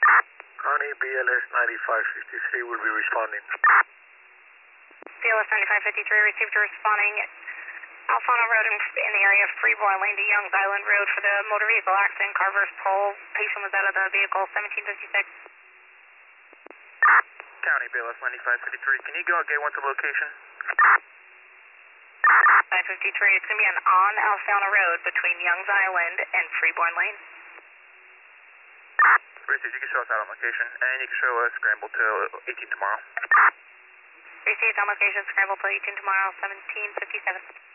Connie, BLS 9553 will be responding. BLS 9553 received a responding Alfano Road in the area of Freeborn Lane to Youngs Island Road for the motor vehicle accident, Carver's Pole. Patient was out of the vehicle, 1756. County, BLS 9553. Can you go get one to location? 553, it's going to be on Alfano Road between Youngs Island and Freeborn Lane. Received, you can show us out on location, and you can show us scramble till 18 tomorrow. Received on location, scramble till 18 tomorrow, 1757.